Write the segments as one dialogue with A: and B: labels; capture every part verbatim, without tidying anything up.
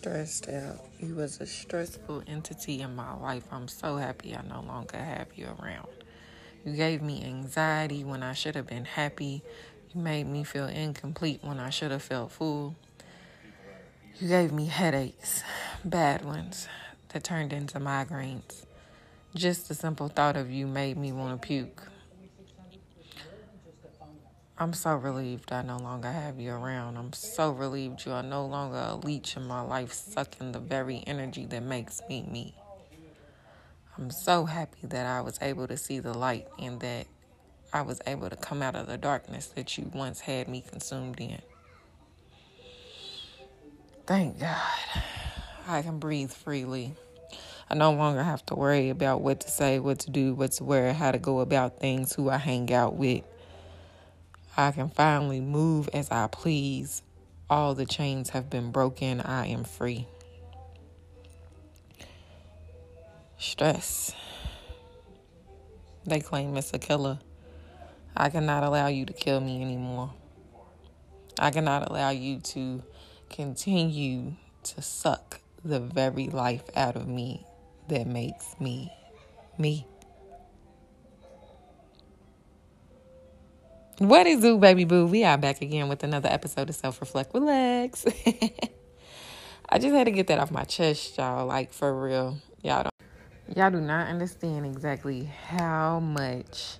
A: stressed out. You was a stressful entity in my life. I'm so happy I no longer have you around. You gave me anxiety when I should have been happy. You made me feel incomplete when I should have felt full. You gave me headaches, bad ones, that turned into migraines. Just the simple thought of you made me want to puke. I'm so relieved I no longer have you around. I'm so relieved you are no longer a leech in my life, sucking the very energy that makes me me. I'm so happy that I was able to see the light and that I was able to come out of the darkness that you once had me consumed in. Thank God I can breathe freely. I no longer have to worry about what to say, what to do, what to wear, how to go about things, who I hang out with. I can finally move as I please. All the chains have been broken. I am free. Stress. They claim it's a killer. I cannot allow you to kill me anymore. I cannot allow you to continue to suck the very life out of me that makes me me. What is do, baby boo? We are back again with another episode of Self-Reflect with Lex. I just had to get that off my chest, y'all. Like, for real. Y'all don't, y'all do not understand exactly how much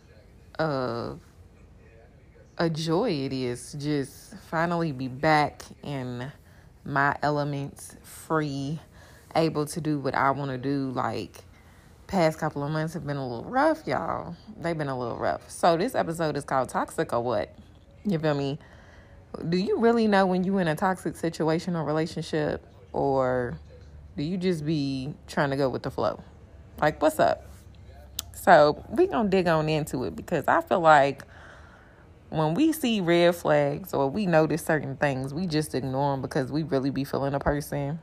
A: of a joy it is to just finally be back in my elements, free, able to do what I want to do. Like, past couple of months have been a little rough, y'all. They've been a little rough. So this episode is called Toxic or What? You feel me? Do you really know when you in a toxic situation or relationship, or do you just be trying to go with the flow? Like, what's up? So we gonna dig on into it, because I feel like when we see red flags or we notice certain things, we just ignore them because we really be feeling a person.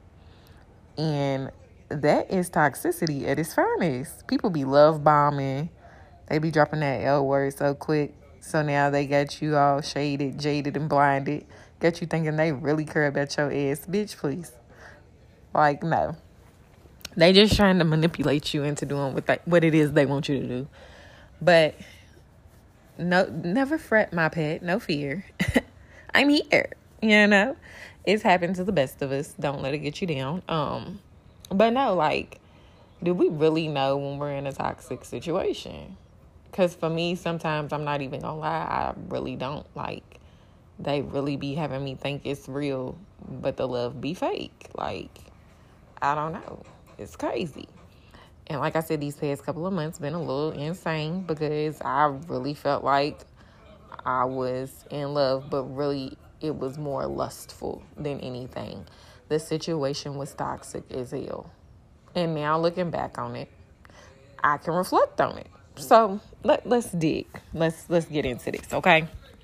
A: And that is toxicity at its finest. People be love bombing. They be dropping that L word so quick. So now they got you all shaded, jaded, and blinded. Got you thinking they really care about your ass. Bitch, please. Like, no. They just trying to manipulate you into doing what, they, what it is they want you to do. But no, never fret, my pet. No fear. I'm here. You know? It's happened to the best of us. Don't let it get you down. Um... But no, like, do we really know when we're in a toxic situation? Because for me, sometimes, I'm not even gonna lie, I really don't. Like, they really be having me think it's real, but the love be fake. Like, I don't know. It's crazy. And like I said, these past couple of months been a little insane, because I really felt like I was in love, but really it was more lustful than anything. The situation was toxic as hell. And now looking back on it, I can reflect on it. So let, let's dig. Let's let's get into this, okay?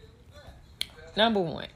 A: Number one,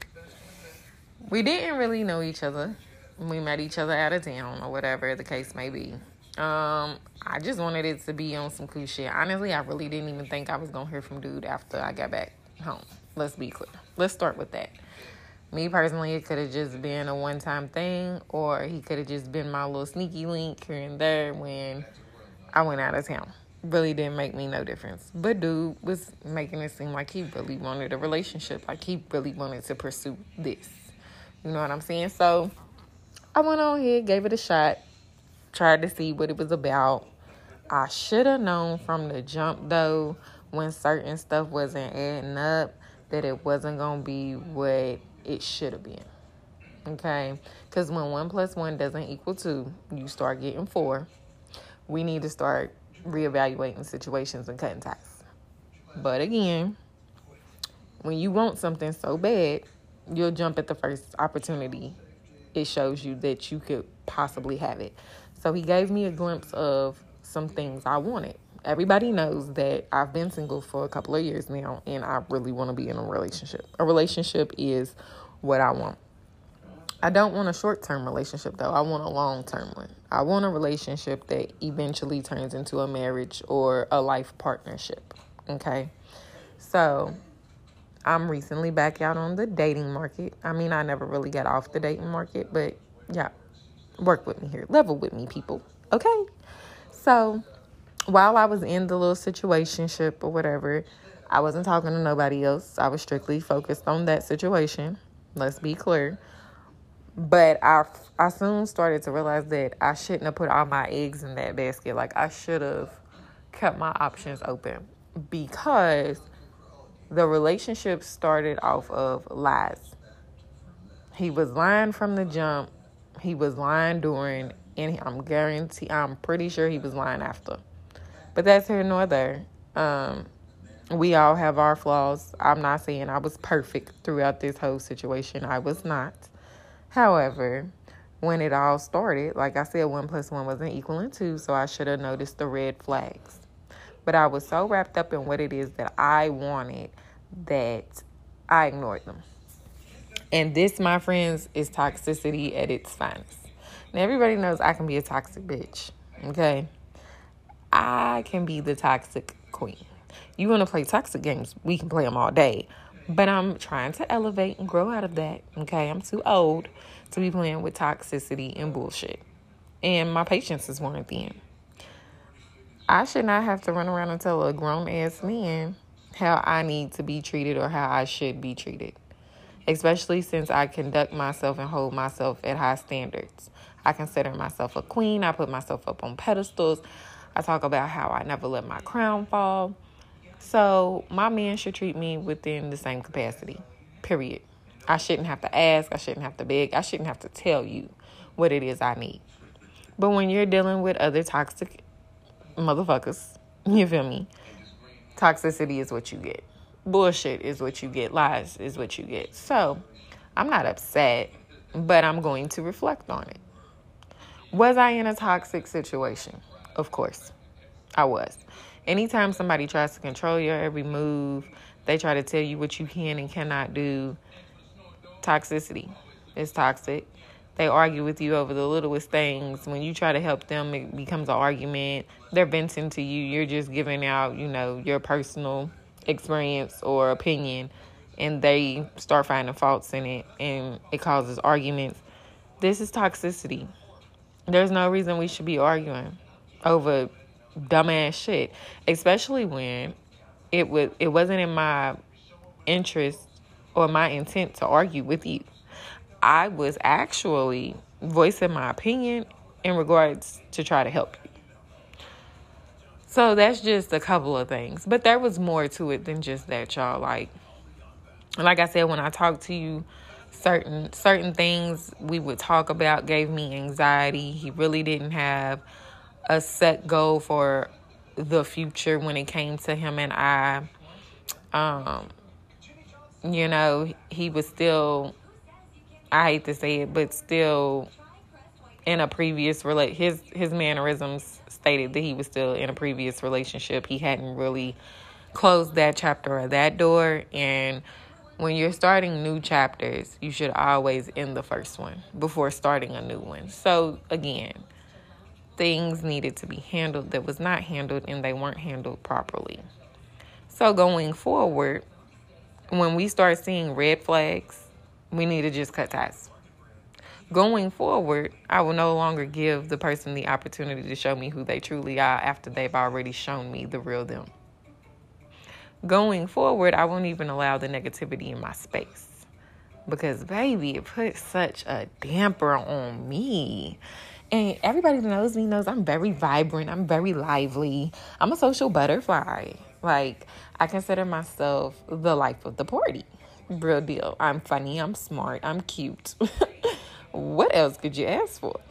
A: we didn't really know each other. We met each other out of town or whatever the case may be. Um, I just wanted it to be on some cool shit. Honestly, I really didn't even think I was going to hear from dude after I got back home. Let's be clear. Let's start with that. Me personally, it could have just been a one-time thing, or he could have just been my little sneaky link here and there when I went out of town. Really didn't make me no difference. But dude was making it seem like he really wanted a relationship, like he really wanted to pursue this. You know what I'm saying? So I went on ahead, gave it a shot, tried to see what it was about. I should have known from the jump, though, when certain stuff wasn't adding up, that it wasn't going to be what it should have been. Okay? Because when one plus one doesn't equal two, you start getting four. We need to start reevaluating situations and cutting ties. But again, when you want something so bad, you'll jump at the first opportunity it shows you that you could possibly have it. So he gave me a glimpse of some things I wanted. Everybody knows that I've been single for a couple of years now, and I really want to be in a relationship. A relationship is what I want. I don't want a short-term relationship, though. I want a long-term one. I want a relationship that eventually turns into a marriage or a life partnership, okay? So I'm recently back out on the dating market. I mean, I never really got off the dating market, but yeah, Work with me here. Level with me, people. Okay? So, while I was in the little situationship or whatever, I wasn't talking to nobody else. I was strictly focused on that situation. Let's be clear. But I, I soon started to realize that I shouldn't have put all my eggs in that basket. Like, I should have kept my options open, because the relationship started off of lies. He was lying from the jump. He was lying during, and I'm guarantee, I'm pretty sure he was lying after. But that's here nor there. Um, we all have our flaws. I'm not saying I was perfect throughout this whole situation. I was not. However, when it all started, like I said, one plus one wasn't equaling two, so I should have noticed the red flags. But I was so wrapped up in what it is that I wanted that I ignored them. And this, my friends, is toxicity at its finest. Now, everybody knows I can be a toxic bitch, okay? I can be the toxic queen. You want to play toxic games, we can play them all day. But I'm trying to elevate and grow out of that, okay? I'm too old to be playing with toxicity and bullshit. And my patience is worn thin. I should not have to run around and tell a grown-ass man how I need to be treated or how I should be treated. Especially since I conduct myself and hold myself at high standards. I consider myself a queen. I put myself up on pedestals. I talk about how I never let my crown fall. So my man should treat me within the same capacity, period. I shouldn't have to ask. I shouldn't have to beg. I shouldn't have to tell you what it is I need. But when you're dealing with other toxic motherfuckers, you feel me? Toxicity is what you get. Bullshit is what you get. Lies is what you get. So I'm not upset, but I'm going to reflect on it. Was I in a toxic situation? Of course, I was. Anytime somebody tries to control your every move, they try to tell you what you can and cannot do. Toxicity is toxic. They argue with you over the littlest things. When you try to help them, it becomes an argument. They're venting to you. You're just giving out, you know, your personal experience or opinion, and they start finding faults in it, and it causes arguments. This is toxicity. There's no reason we should be arguing over dumbass shit, especially when it was it wasn't in my interest or my intent to argue with you. I was actually voicing my opinion in regards to try to help you. So that's just a couple of things. But there was more to it than just that, y'all. Like, like I said, when I talked to you, certain certain things we would talk about gave me anxiety. He really didn't have a set goal for the future when it came to him and I. Um, you know, he was still, I hate to say it, but still in a previous relate. His his mannerisms stated that he was still in a previous relationship. He hadn't really closed that chapter or that door. And when you're starting new chapters, you should always end the first one before starting a new one. So again, things needed to be handled that was not handled, and they weren't handled properly. So going forward, when we start seeing red flags, we need to just cut ties. Going forward, I will no longer give the person the opportunity to show me who they truly are after they've already shown me the real them. Going forward, I won't even allow the negativity in my space. Because, baby, it puts such a damper on me. And everybody who knows me knows I'm very vibrant. I'm very lively. I'm a social butterfly. Like, I consider myself the life of the party. Real deal. I'm funny. I'm smart. I'm cute. What else could you ask for?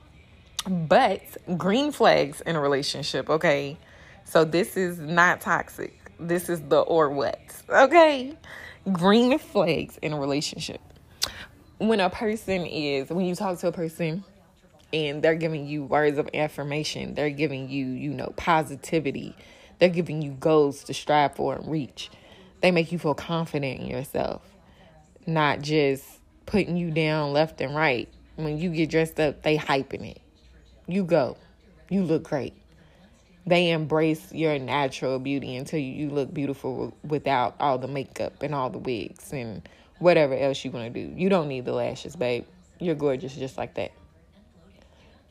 A: But green flags in a relationship, okay? So this is not toxic. This is the or what, okay? Green flags in a relationship. When a person is, when you talk to a person and they're giving you words of affirmation, they're giving you, you know, positivity, they're giving you goals to strive for and reach. They make you feel confident in yourself, not just putting you down left and right. When you get dressed up, they hyping it. You go. You look great. They embrace your natural beauty until you look beautiful without all the makeup and all the wigs and whatever else you want to do. You don't need the lashes, babe. You're gorgeous just like that.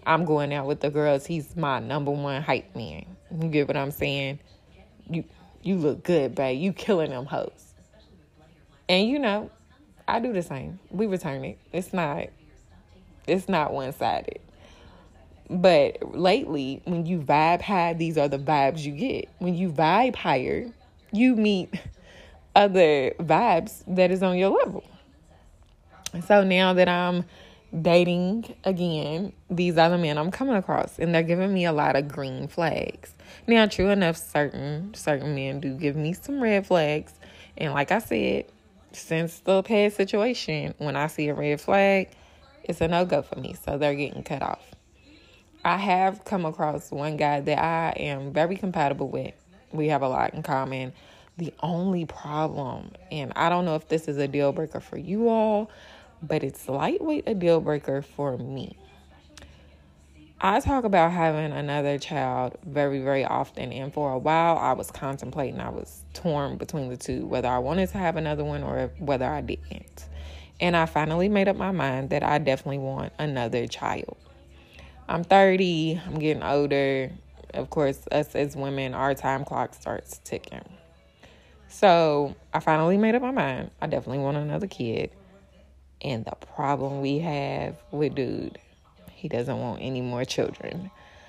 A: I'm going out with the girls. He's my number one hype man. You get what I'm saying? You you look good, babe. You killing them hoes. And you know, I do the same. We return it. It's not it's not one-sided. But lately, when you vibe high, these are the vibes you get. When you vibe higher, you meet other vibes that is on your level. So now that I'm dating again, these are the men I'm coming across, and they're giving me a lot of green flags. Now, true enough, certain certain men do give me some red flags. And like I said, since the past situation, when I see a red flag, it's a no-go for me. So they're getting cut off. I have come across one guy that I am very compatible with. We have a lot in common. The only problem, and I don't know if this is a deal breaker for you all, but it's lightweight a deal breaker for me. I talk about having another child very, very often. And for a while, I was contemplating. I was torn between the two, whether I wanted to have another one or whether I didn't. And I finally made up my mind that I definitely want another child. I'm thirty. I'm getting older. Of course, us as women, our time clock starts ticking. So I finally made up my mind. I definitely want another kid. And the problem we have with dude, he doesn't want any more children.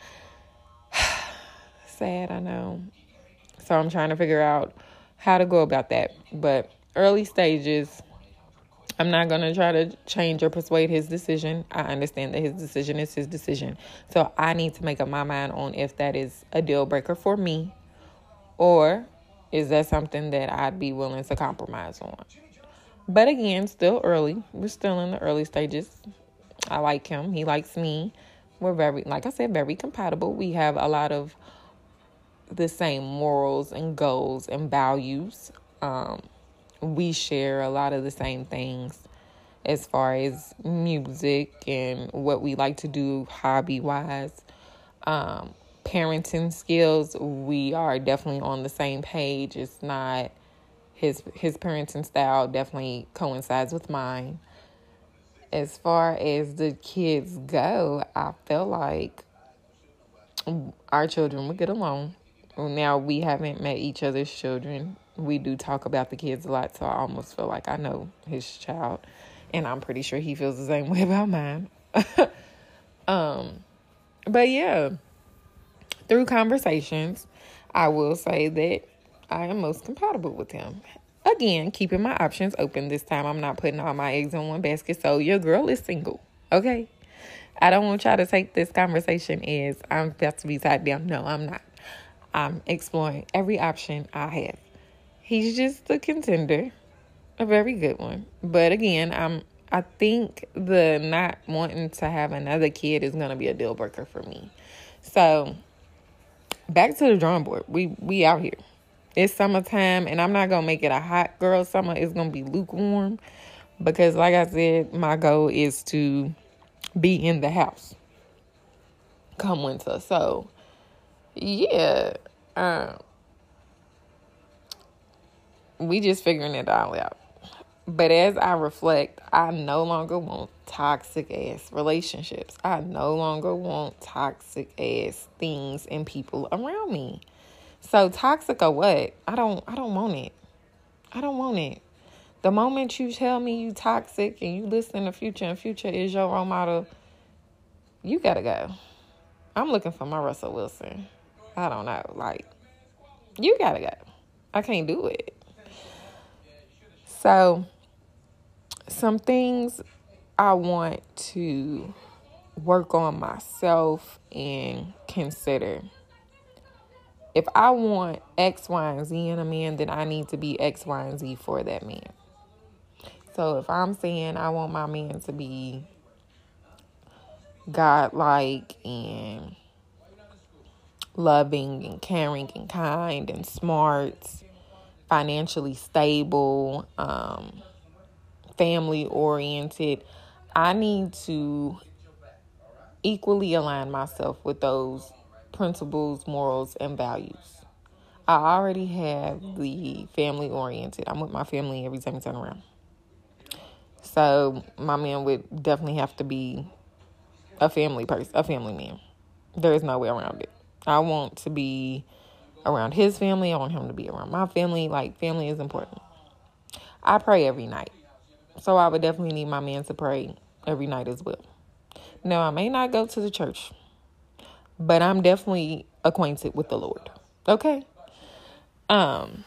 A: Sad, I know. So I'm trying to figure out how to go about that. But early stages, I'm not going to try to change or persuade his decision. I understand that his decision is his decision. So I need to make up my mind on if that is a deal breaker for me, or is that something that I'd be willing to compromise on. But again, still early. We're still in the early stages. I like him. He likes me. We're very, like I said, very compatible. We have a lot of the same morals and goals and values. Um, we share a lot of the same things as far as music and what we like to do hobby-wise. Um, parenting skills, we are definitely on the same page. It's not his his parenting style definitely coincides with mine. As far as the kids go, I feel like our children would get along. Now, we haven't met each other's children. We do talk about the kids a lot, so I almost feel like I know his child. And I'm pretty sure he feels the same way about mine. um, but yeah, through conversations, I will say that I am most compatible with him. Again, keeping my options open this time. I'm not putting all my eggs in one basket. So your girl is single, okay? I don't want y'all to take this conversation as I'm about to be tied down. No, I'm not. I'm exploring every option I have. He's just a contender, a very good one. But again, I'm. I think the not wanting to have another kid is going to be a deal breaker for me. So back to the drawing board. We we out here. It's summertime, and I'm not going to make it a hot girl summer. It's going to be lukewarm because, like I said, my goal is to be in the house come winter. So, yeah, um, we just figuring it all out. But as I reflect, I no longer want toxic-ass relationships. I no longer want toxic-ass things and people around me. So toxic or what? I don't I don't want it. I don't want it. The moment you tell me you toxic and you listen to Future and Future is your role model, you gotta go. I'm looking for my Russell Wilson. I don't know. Like, you gotta go. I can't do it. So, some things I want to work on myself and consider. If I want X, Y, and Z in a man, then I need to be X, Y, and Z for that man. So if I'm saying I want my man to be godlike and loving and caring and kind and smart, financially stable, um, family oriented, I need to equally align myself with those principles, morals, and values. I already have the family oriented. I'm with my family every time I turn around. So my man would definitely have to be a family person, a family man. There is no way around it. I want to be around his family. I want him to be around my family. Like, family is important. I pray every night. So I would definitely need my man to pray every night as well. Now, I may not go to the church, but I'm definitely acquainted with the Lord. Okay? Um,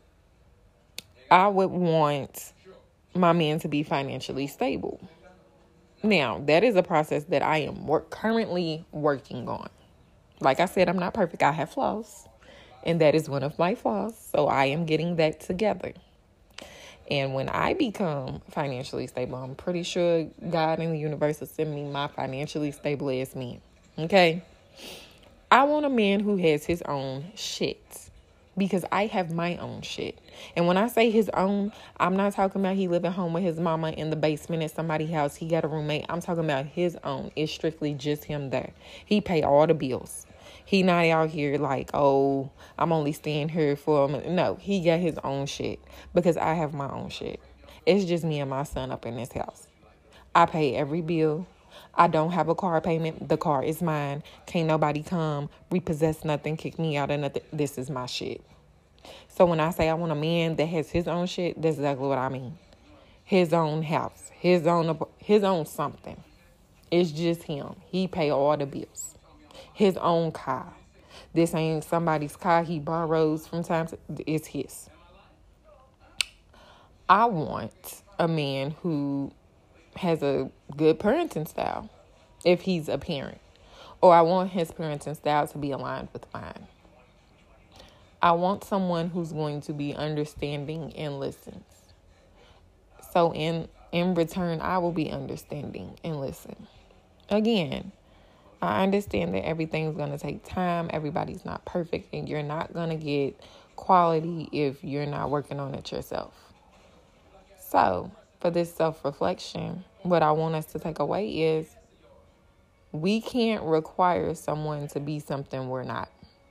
A: I would want my man to be financially stable. Now, that is a process that I am work, currently working on. Like I said, I'm not perfect. I have flaws, and that is one of my flaws. So I am getting that together. And when I become financially stable, I'm pretty sure God and the universe will send me my financially stable ass man. Okay? I want a man who has his own shit, because I have my own shit. And when I say his own, I'm not talking about he live at home with his mama in the basement at somebody's house. He got a roommate. I'm talking about his own. It's strictly just him there. He pay all the bills. He not out here like, oh, I'm only staying here for a minute. No, he got his own shit, because I have my own shit. It's just me and my son up in this house. I pay every bill. I don't have a car payment. The car is mine. Can't nobody come, repossess nothing, kick me out of nothing. This is my shit. So when I say I want a man that has his own shit, that's exactly what I mean. His own house, his own, his own something. It's just him. He pay all the bills. His own car. This ain't somebody's car he borrows from time to time. It's his. I want a man who has a good parenting style, if he's a parent. Or I want his parenting style to be aligned with mine. I want someone who's going to be understanding and listens. So in, in return, I will be understanding and listen. Again, I understand that everything's going to take time. Everybody's not perfect, and you're not going to get quality if you're not working on it yourself. So for this self-reflection, what I want us to take away is we can't require someone to be something we're not.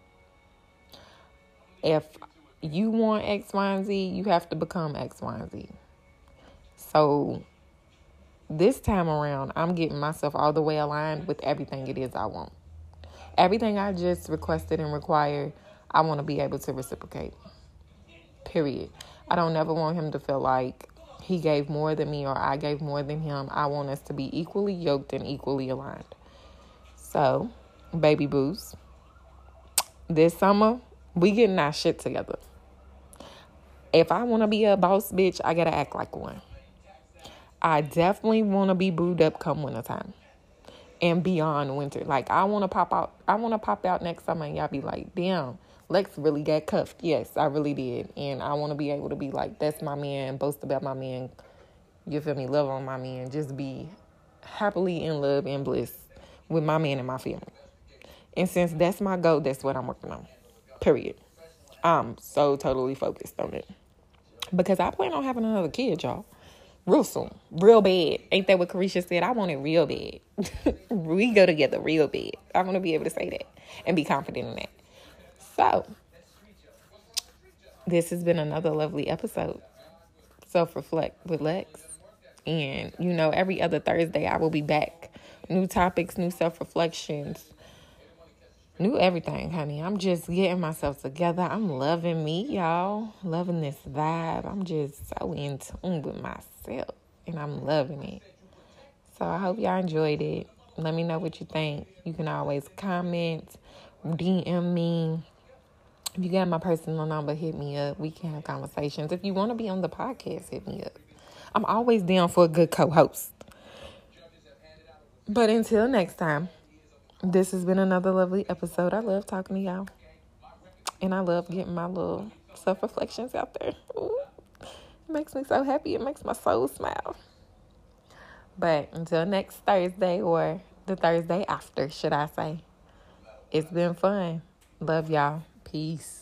A: If you want X, Y, and Z, you have to become X, Y, and Z. So this time around, I'm getting myself all the way aligned with everything it is I want. Everything I just requested and required, I want to be able to reciprocate. Period. I don't never want him to feel like he gave more than me or I gave more than him. I want us to be equally yoked and equally aligned. So, baby boos, this summer, we getting our shit together. If I want to be a boss bitch, I got to act like one. I definitely want to be booed up come winter time and beyond winter. Like, I want to pop out. I want to pop out next summer and y'all be like, damn, Lex really got cuffed. Yes, I really did. And I want to be able to be like, that's my man, boast about my man. You feel me? Love on my man. Just be happily in love and bliss with my man and my family. And since that's my goal, that's what I'm working on. Period. I'm so totally focused on it. Because I plan on having another kid, y'all. Real soon. Real bad. Ain't that what Carisha said? I want it real bad. We go together real bad. I want to be able to say that and be confident in that. So, this has been another lovely episode. Self-reflect with Lex. And, you know, every other Thursday I will be back. New topics, new self-reflections. New everything, honey. I'm just getting myself together. I'm loving me, y'all. Loving this vibe. I'm just so in tune with myself. And I'm loving it. So I hope y'all enjoyed it. Let me know what you think. You can always comment, D M me. If you got my personal number, hit me up. We can have conversations. If you want to be on the podcast, hit me up. I'm always down for a good co-host. But until next time. This has been another lovely episode. I love talking to y'all. And I love getting my little self-reflections out there. Ooh, it makes me so happy. It makes my soul smile. But until next Thursday, or the Thursday after, should I say. It's been fun. Love y'all. Peace.